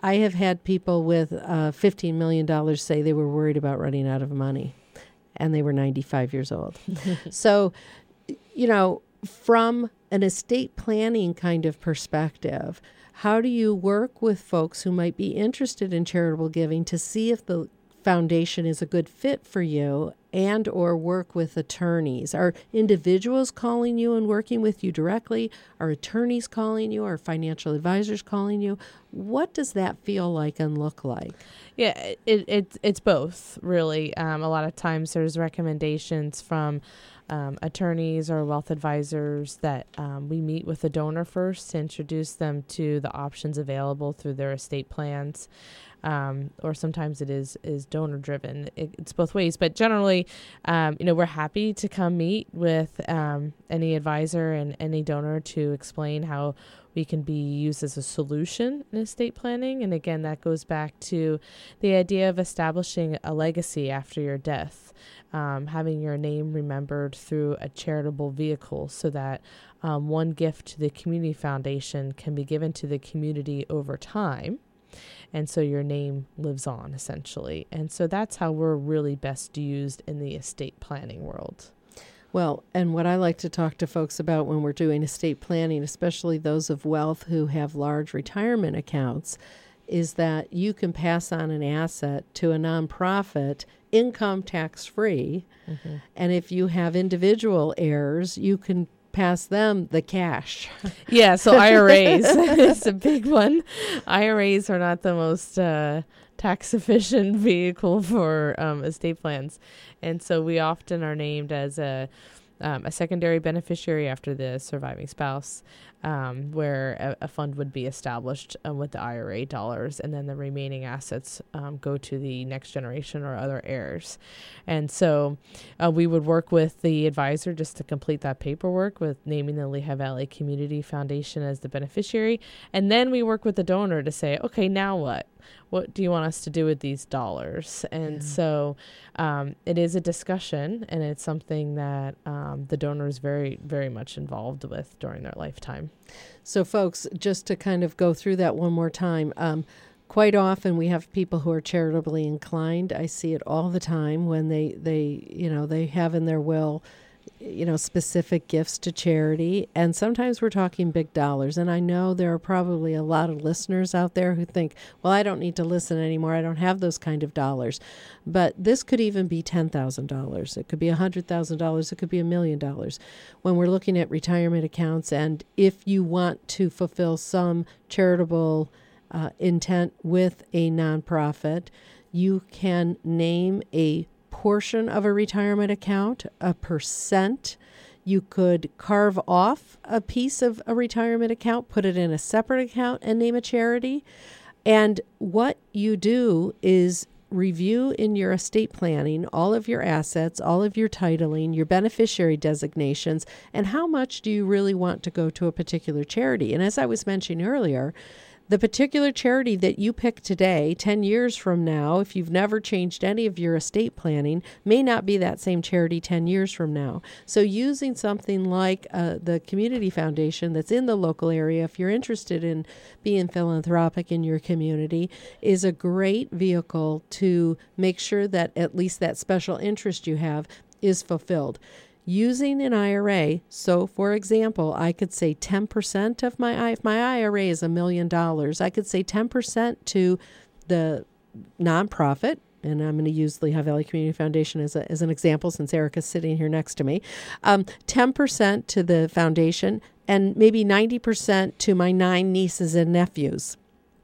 I have had people with uh, fifteen million dollars say they were worried about running out of money, and they were ninety-five years old. So, you know, from an estate planning kind of perspective, how do you work with folks who might be interested in charitable giving to see if the foundation is a good fit for you, and or work with attorneys? Are individuals calling you and working with you directly? Are attorneys calling you? Are financial advisors calling you? What does that feel like and look like? Yeah, it, it it's both, really. Um, a lot of times there's recommendations from um, attorneys or wealth advisors that um, we meet with the donor first to introduce them to the options available through their estate plans. Um, or sometimes it is is donor driven. It, it's both ways, but generally, um, you know, we're happy to come meet with um, any advisor and any donor to explain how we can be used as a solution in estate planning. And again, that goes back to the idea of establishing a legacy after your death, um, having your name remembered through a charitable vehicle, so that um, one gift to the community foundation can be given to the community over time. And so your name lives on, essentially. And so that's how we're really best used in the estate planning world. Well, and what I like to talk to folks about when we're doing estate planning, especially those of wealth who have large retirement accounts, is that you can pass on an asset to a nonprofit income tax-free. Mm-hmm. And if you have individual heirs, you can pass them the cash. Yeah, so I R As is a big one. I R As are not the most uh, tax efficient vehicle for um, estate plans. And so we often are named as a um, a secondary beneficiary after the surviving spouse, um, where a, a fund would be established um, with the I R A dollars, and then the remaining assets um, go to the next generation or other heirs. And so uh, we would work with the advisor just to complete that paperwork with naming the Lehigh Valley Community Foundation as the beneficiary. And then we work with the donor to say, okay, now what? What do you want us to do with these dollars? And yeah. so um, it is a discussion, and it's something that um, the donor is very, very much involved with during their lifetime. So folks, just to kind of go through that one more time, um, quite often we have people who are charitably inclined. I see it all the time when they, they you know, they have in their will, you know, specific gifts to charity. And sometimes we're talking big dollars. And I know there are probably a lot of listeners out there who think, well, I don't need to listen anymore. I don't have those kind of dollars. But this could even be ten thousand dollars. It could be one hundred thousand dollars. It could be a million dollars. When we're looking at retirement accounts, and if you want to fulfill some charitable uh, intent with a nonprofit, you can name a portion of a retirement account, a percent. You could carve off a piece of a retirement account, put it in a separate account, and name a charity. And what you do is review in your estate planning all of your assets, all of your titling, your beneficiary designations, and how much do you really want to go to a particular charity. And as I was mentioning earlier, the particular charity that you pick today, ten years from now, if you've never changed any of your estate planning, may not be that same charity ten years from now. So using something like uh, the community foundation that's in the local area, if you're interested in being philanthropic in your community, is a great vehicle to make sure that at least that special interest you have is fulfilled. Using an I R A, so for example, I could say ten percent of my, if my I R A is a million dollars, I could say ten percent to the nonprofit, and I'm going to use Lehigh Valley Community Foundation as, a, as an example since Erica's sitting here next to me, um, ten percent to the foundation, and maybe ninety percent to my nine nieces and nephews.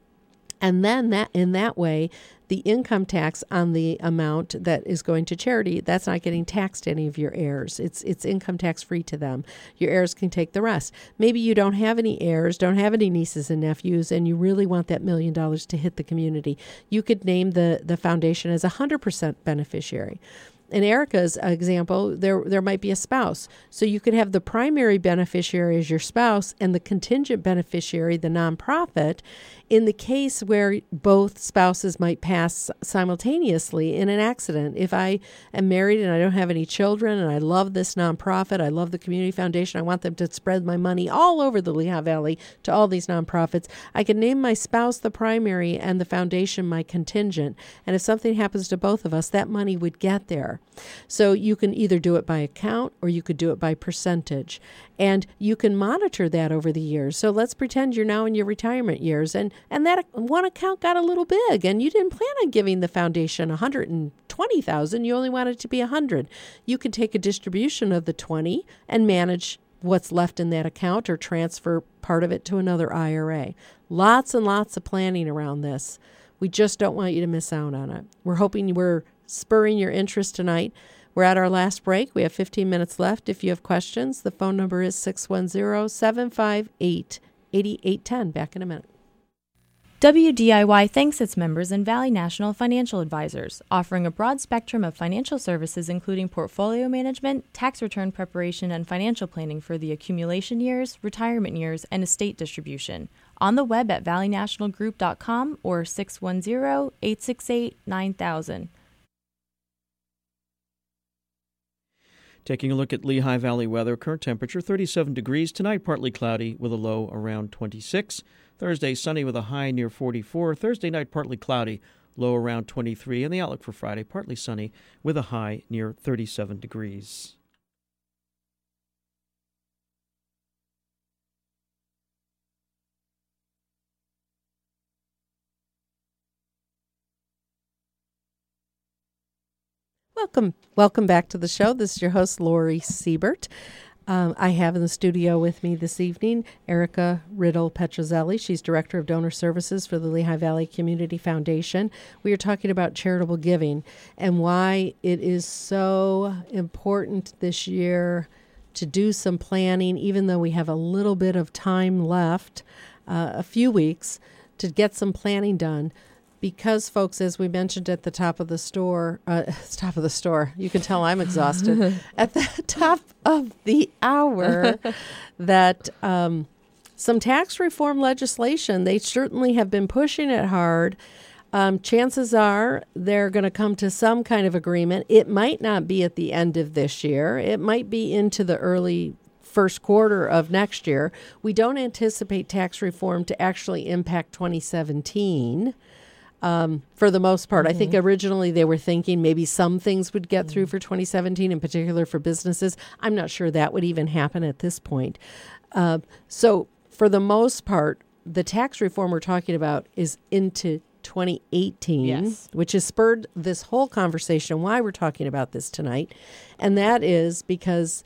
And then that in that way, the income tax on the amount that is going to charity, that's not getting taxed to any of your heirs. It's it's income tax free to them. Your heirs can take the rest. Maybe you don't have any heirs, don't have any nieces and nephews, and you really want that million dollars to hit the community. You could name the, the foundation as a one hundred percent beneficiary. In Erica's example, there there might be a spouse. So you could have the primary beneficiary as your spouse and the contingent beneficiary, the nonprofit. in the case where both spouses might pass simultaneously in an accident, if I am married and I don't have any children and I love this nonprofit, I love the community foundation, I want them to spread my money all over the Lehigh Valley to all these nonprofits, I can name my spouse the primary and the foundation my contingent. And if something happens to both of us, that money would get there. So you can either do it by account or you could do it by percentage. And you can monitor that over the years. So let's pretend you're now in your retirement years and, and that one account got a little big and you didn't plan on giving the foundation one hundred twenty thousand dollars. You only wanted it to be one hundred thousand dollars. You can take a distribution of the twenty and manage what's left in that account or transfer part of it to another I R A. Lots and lots of planning around this. We just don't want you to miss out on it. We're hoping we're spurring your interest tonight. We're at our last break. We have fifteen minutes left. If you have questions, the phone number is six one zero, seven five eight, eight eight one zero. Back in a minute. W D I Y thanks its members and Valley National Financial Advisors, offering a broad spectrum of financial services including portfolio management, tax return preparation, and financial planning for the accumulation years, retirement years, and estate distribution. On the web at valley national group dot com or six one zero, eight six eight, nine thousand. Taking a look at Lehigh Valley weather, current temperature thirty-seven degrees. Tonight, partly cloudy with a low around twenty-six. Thursday, sunny with a high near forty-four. Thursday night, partly cloudy, low around twenty-three. And the outlook for Friday, partly sunny with a high near thirty-seven degrees. Welcome, welcome back to the show. This is your host, Lori Siebert. Um, I have in the studio with me this evening Erica Riddle Petrozelli. She's Director of Donor Services for the Lehigh Valley Community Foundation. We are talking about charitable giving and why it is so important this year to do some planning, even though we have a little bit of time left, uh, a few weeks, to get some planning done. Because, folks, as we mentioned at the top of the store, uh, top of the store, you can tell I'm exhausted, at the top of the hour, that um, some tax reform legislation, they certainly have been pushing it hard. Um, chances are they're going to come to some kind of agreement. It might not be at the end of this year. It might be into the early first quarter of next year. We don't anticipate tax reform to actually impact twenty seventeen. Um, for the most part. Mm-hmm. I think originally they were thinking maybe some things would get mm-hmm. through for twenty seventeen, in particular for businesses. I'm not sure that would even happen at this point. Uh, so for the most part, the tax reform we're talking about is into twenty eighteen, yes. which has spurred this whole conversation, why we're talking about this tonight. And that is because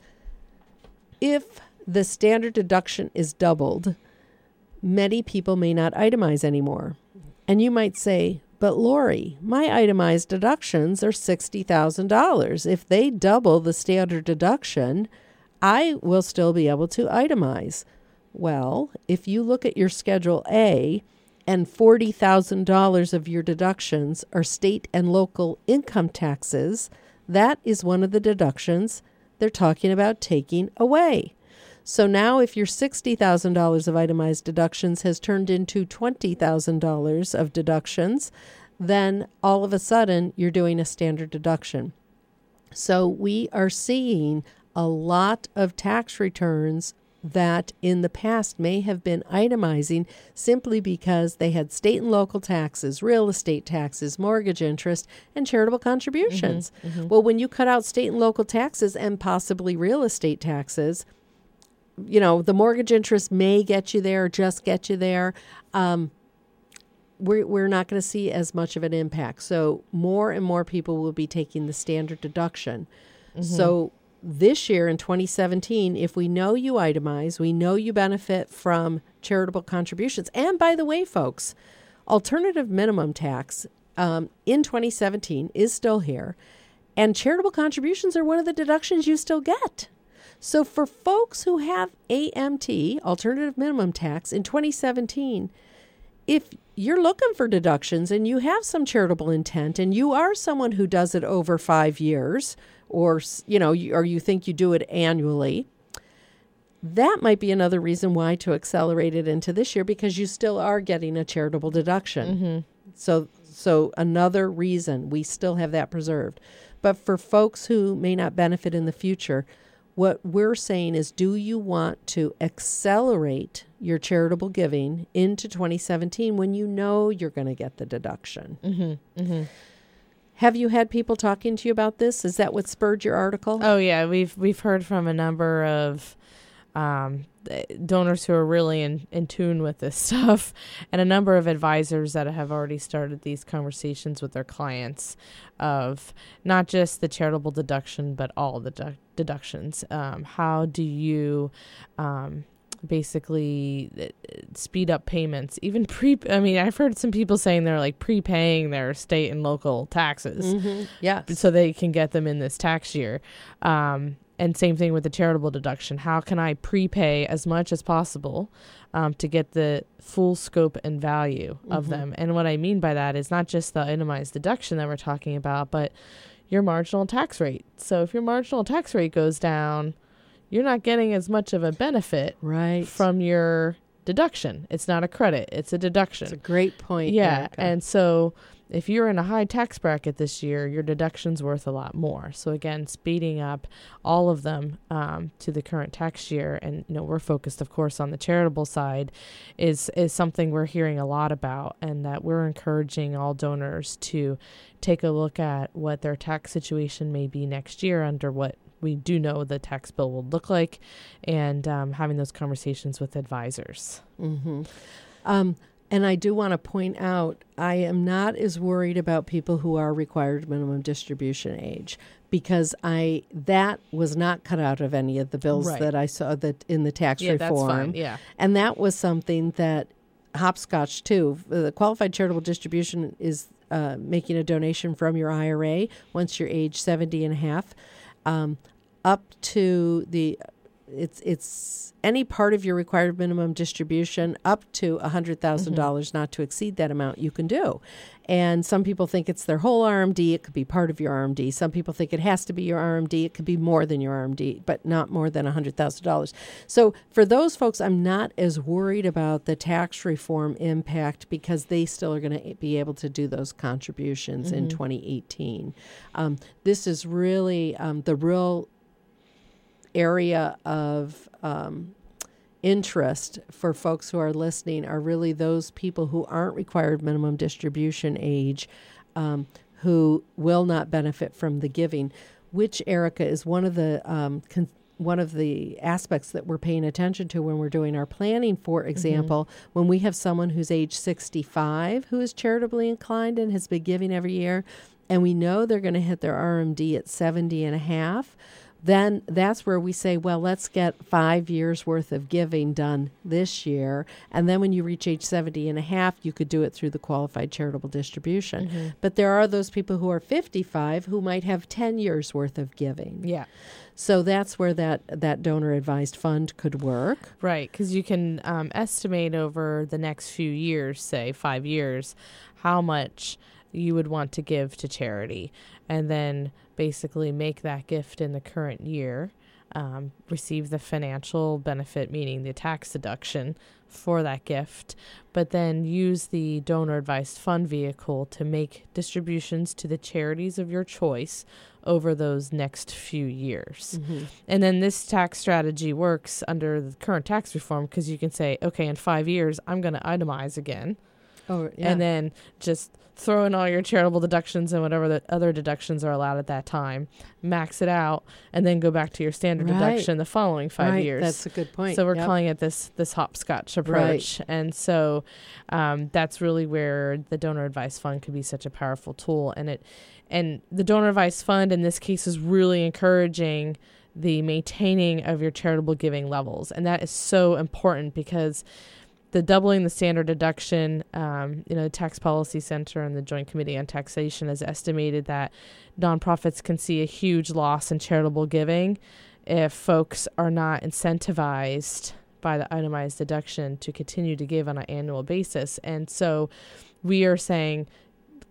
if the standard deduction is doubled, many people may not itemize anymore. And you might say, but Lori, my itemized deductions are sixty thousand dollars. If they double the standard deduction, I will still be able to itemize. Well, if you look at your Schedule A and forty thousand dollars of your deductions are state and local income taxes, that is one of the deductions they're talking about taking away. So now if your sixty thousand dollars of itemized deductions has turned into twenty thousand dollars of deductions, then all of a sudden you're doing a standard deduction. So we are seeing a lot of tax returns that in the past may have been itemizing simply because they had state and local taxes, real estate taxes, mortgage interest, and charitable contributions. Mm-hmm, mm-hmm. Well, when you cut out state and local taxes and possibly real estate taxes, you know, the mortgage interest may get you there, just get you there. Um, we're, we're not going to see as much of an impact. So more and more people will be taking the standard deduction. Mm-hmm. So this year in twenty seventeen, if we know you itemize, we know you benefit from charitable contributions. And by the way, folks, alternative minimum tax um, in twenty seventeen is still here. And charitable contributions are one of the deductions you still get. So for folks who have A M T, alternative minimum tax, in twenty seventeen, if you're looking for deductions and you have some charitable intent and you are someone who does it over five years or, you know, or you think you do it annually, that might be another reason why to accelerate it into this year, because you still are getting a charitable deduction. Mm-hmm. So, so another reason we still have that preserved. But for folks who may not benefit in the future, what we're saying is, do you want to accelerate your charitable giving into twenty seventeen when you know you're going to get the deduction? Mm-hmm. Mm-hmm. Have you had people talking to you about this? Is that what spurred your article? Oh yeah, we've we've heard from a number of um, donors who are really in, in tune with this stuff, and a number of advisors that have already started these conversations with their clients of not just the charitable deduction, but all the de- deductions. Um, how do you um, basically speed up payments, even pre, I mean, I've heard some people saying they're like prepaying their state and local taxes. Mm-hmm. Yeah. So they can get them in this tax year. Um, and same thing with the charitable deduction. How can I prepay as much as possible um, to get the full scope and value of Mm-hmm. them? And what I mean by that is not just the itemized deduction that we're talking about, but your marginal tax rate. So if your marginal tax rate goes down, you're not getting as much of a benefit Right. from your deduction. It's not a credit, it's a deduction. It's a great point. Yeah. Erica. And so if you're in a high tax bracket this year, your deduction's worth a lot more. So again, speeding up all of them um, to the current tax year, and you know we're focused, of course, on the charitable side, is is something we're hearing a lot about, and that we're encouraging all donors to take a look at what their tax situation may be next year under what we do know the tax bill will look like, and um, having those conversations with advisors. Mm-hmm. Um, and I do want to point out, I am not as worried about people who are required minimum distribution age, because I that was not cut out of any of the bills Right. that I saw that in the tax Yeah, reform. that's fine. Yeah. And that was something that hopscotch too. The qualified charitable distribution is uh, making a donation from your I R A once you're age seventy and a half, um, up to the it's it's any part of your required minimum distribution up to one hundred thousand dollars, mm-hmm. not to exceed that amount, you can do. And some people think it's their whole R M D. It could be part of your R M D. Some people think it has to be your R M D. It could be more than your R M D, but not more than one hundred thousand dollars. So for those folks, I'm not as worried about the tax reform impact, because they still are going to be able to do those contributions mm-hmm. in twenty eighteen. Um, this is really um, the real area of um, interest for folks who are listening are really those people who aren't required minimum distribution age, um, who will not benefit from the giving, which, Erica, is one of the um, con- one of the aspects that we're paying attention to when we're doing our planning. For example, mm-hmm. when we have someone who's age sixty-five who is charitably inclined and has been giving every year, and we know they're going to hit their R M D at seventy and a half, then that's where we say, well, let's get five years worth of giving done this year. And then when you reach age seventy and a half, you could do it through the qualified charitable distribution. Mm-hmm. But there are those people who are fifty-five who might have ten years worth of giving. Yeah. So that's where that, that donor advised fund could work. Right. Because you can um, estimate over the next few years, say five years, how much you would want to give to charity, and then basically make that gift in the current year, um, receive the financial benefit, meaning the tax deduction for that gift, but then use the donor advised fund vehicle to make distributions to the charities of your choice over those next few years. Mm-hmm. And then this tax strategy works under the current tax reform, because you can say, okay, in five years, I'm going to itemize again. Oh, yeah. And then just throw in all your charitable deductions and whatever the other deductions are allowed at that time, max it out, and then go back to your standard right. deduction the following five right. years. That's a good point. So we're yep. calling it this this hopscotch approach. Right. And so um, that's really where the donor advised fund could be such a powerful tool. And it and the donor advised fund in this case is really encouraging the maintaining of your charitable giving levels. And that is so important, because the doubling the standard deduction, um, you know, the Tax Policy Center and the Joint Committee on Taxation has estimated that nonprofits can see a huge loss in charitable giving if folks are not incentivized by the itemized deduction to continue to give on an annual basis. And so we are saying,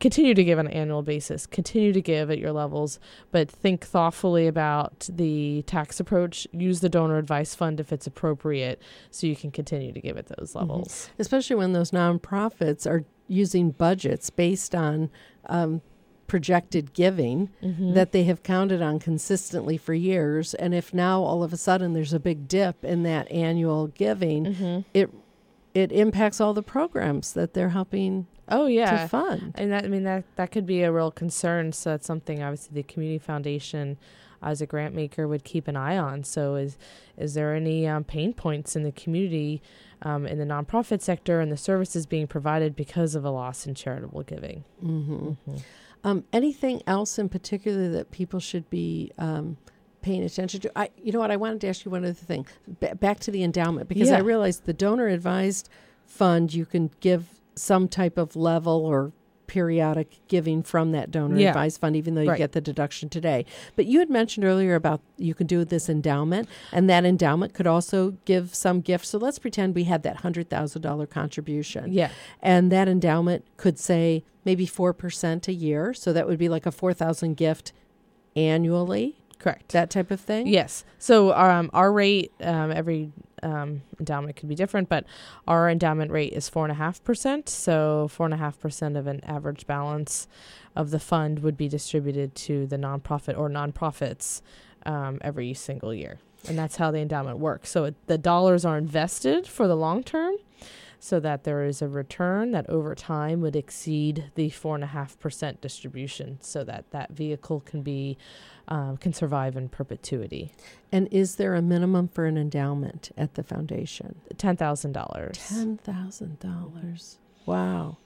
continue to give on an annual basis, continue to give at your levels, but think thoughtfully about the tax approach. Use the donor advice fund if it's appropriate, so you can continue to give at those levels. Mm-hmm. Especially when those nonprofits are using budgets based on um, projected giving mm-hmm. that they have counted on consistently for years. And if now all of a sudden there's a big dip in that annual giving, mm-hmm. it it impacts all the programs that they're helping oh yeah to fund. And that, I mean, that, that could be a real concern. So that's something obviously the Community Foundation as a grant maker would keep an eye on. So is is there any um, pain points in the community, um, in the nonprofit sector, and the services being provided because of a loss in charitable giving? Mm-hmm. Mm-hmm. Um, anything else in particular that people should be um, paying attention to? I, you know what, I wanted to ask you one other thing. B- back to the endowment, because yeah. I realized the donor advised fund, you can give some type of level or periodic giving from that donor yeah. advised fund, even though you right. get the deduction today. But you had mentioned earlier about you can do this endowment, and that endowment could also give some gift. So let's pretend we had that one hundred thousand dollars contribution. Yeah. And that endowment could say maybe four percent a year. So that would be like a four thousand dollars gift annually. Correct. That type of thing? Yes. So um, our rate, um, every um, endowment could be different, but our endowment rate is four point five percent. So four point five percent of an average balance of the fund would be distributed to the nonprofit or nonprofits um, every single year. And that's how the endowment works. So it, the dollars are invested for the long term, so that there is a return that over time would exceed the four point five percent distribution, so that that vehicle can be um, can survive in perpetuity. And is there a minimum for an endowment at the foundation? ten thousand dollars. ten thousand dollars. Wow.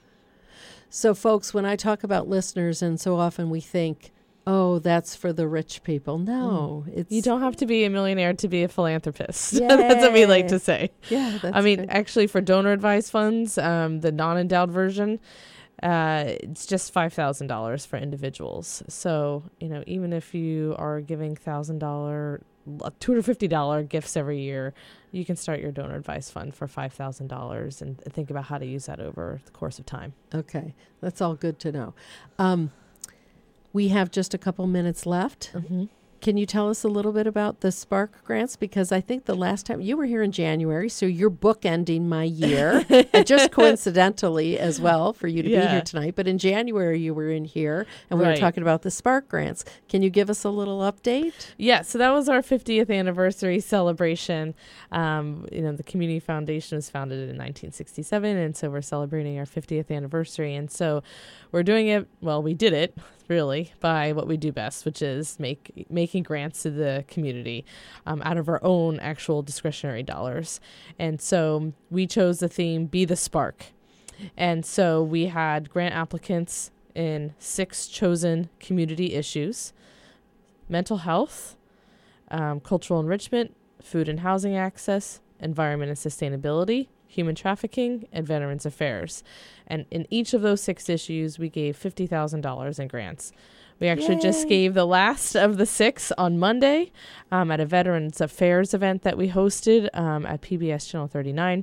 So, folks, when I talk about listeners, and so often we think, oh, that's for the rich people. No, mm. it's... You don't have to be a millionaire to be a philanthropist. That's what we like to say. Yeah, that's I mean, good. Actually, for donor advised funds, um, the non-endowed version, uh, it's just five thousand dollars for individuals. So, you know, even if you are giving one thousand dollars, two hundred fifty dollars gifts every year, you can start your donor advised fund for five thousand dollars and think about how to use that over the course of time. Okay, that's all good to know. Um, We have just a couple minutes left. Mm-hmm. Can you tell us a little bit about the Spark grants? Because I think the last time you were here in January, so you're bookending my year, and just coincidentally as well for you to yeah. be here tonight. But in January, you were in here, and we right. were talking about the Spark grants. Can you give us a little update? Yeah, so that was our fiftieth anniversary celebration. Um, you know, the Community Foundation was founded in nineteen sixty-seven, and so we're celebrating our fiftieth anniversary. And so we're doing it, well, we did it, really, by what we do best, which is make making grants to the community um, out of our own actual discretionary dollars. And so we chose the theme, Be the Spark. And so we had grant applicants in six chosen community issues: mental health, um, cultural enrichment, food and housing access, environment and sustainability, human trafficking, and veterans affairs. And in each of those six issues, we gave fifty thousand dollars in grants. We actually Yay. just gave the last of the six on Monday um, at a Veterans Affairs event that we hosted um, at P B S Channel thirty-nine.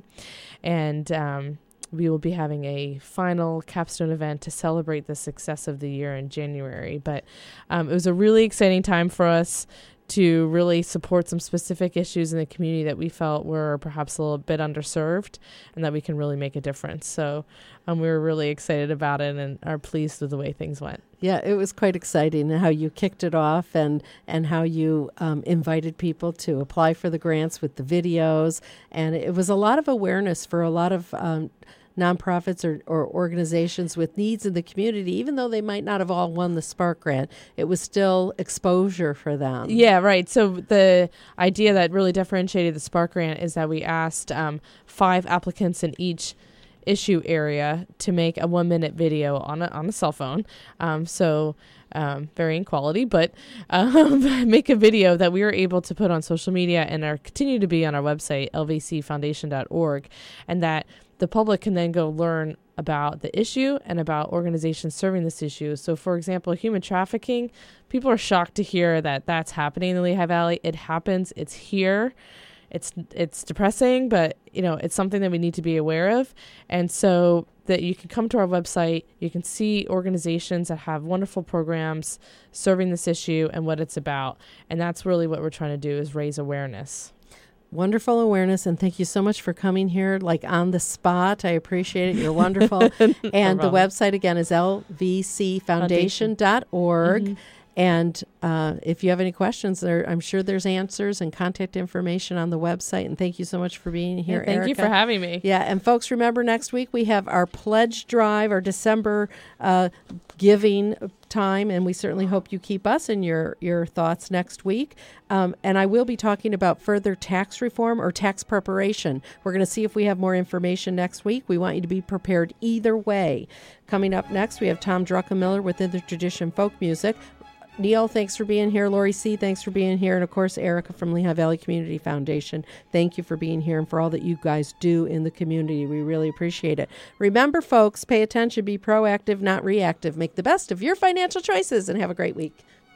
And um, we will be having a final capstone event to celebrate the success of the year in January. But um, it was a really exciting time for us to really support some specific issues in the community that we felt were perhaps a little bit underserved and that we can really make a difference. So um, we were really excited about it and are pleased with the way things went. Yeah, it was quite exciting how you kicked it off and, and how you um, invited people to apply for the grants with the videos. And it was a lot of awareness for a lot of um, nonprofits or, or organizations with needs in the community. Even though they might not have all won the Spark grant, it was still exposure for them. Yeah, right. So the idea that really differentiated the Spark grant is that we asked um, five applicants in each issue area to make a one minute video on a, on a cell phone. Um, so um, varying quality, but um, make a video that we were able to put on social media and are continue to be on our website, L V C foundation dot org, and that the public can then go learn about the issue and about organizations serving this issue. So, for example, human trafficking, people are shocked to hear that that's happening in the Lehigh Valley. It happens. It's here. It's it's depressing, but, you know, it's something that we need to be aware of. And so that you can come to our website. You can see organizations that have wonderful programs serving this issue and what it's about. And that's really what we're trying to do, is raise awareness. Wonderful awareness, and thank you so much for coming here, like on the spot. I appreciate it. You're wonderful. And the website again is l v c foundation dot org. Mm-hmm. And uh, if you have any questions, there, I'm sure there's answers and contact information on the website. And thank you so much for being here, yeah, thank Erica. you for having me. Yeah, and folks, remember next week we have our pledge drive, our December uh, giving time, and we certainly hope you keep us in your, your thoughts next week. Um, and I will be talking about further tax reform or tax preparation. We're going to see if we have more information next week. We want you to be prepared either way. Coming up next, we have Tom Druckenmiller with In the Tradition Folk Music. Neil, thanks for being here. Lori C., thanks for being here. And, of course, Erica from Lehigh Valley Community Foundation, thank you for being here and for all that you guys do in the community. We really appreciate it. Remember, folks, pay attention, be proactive, not reactive. Make the best of your financial choices, and have a great week.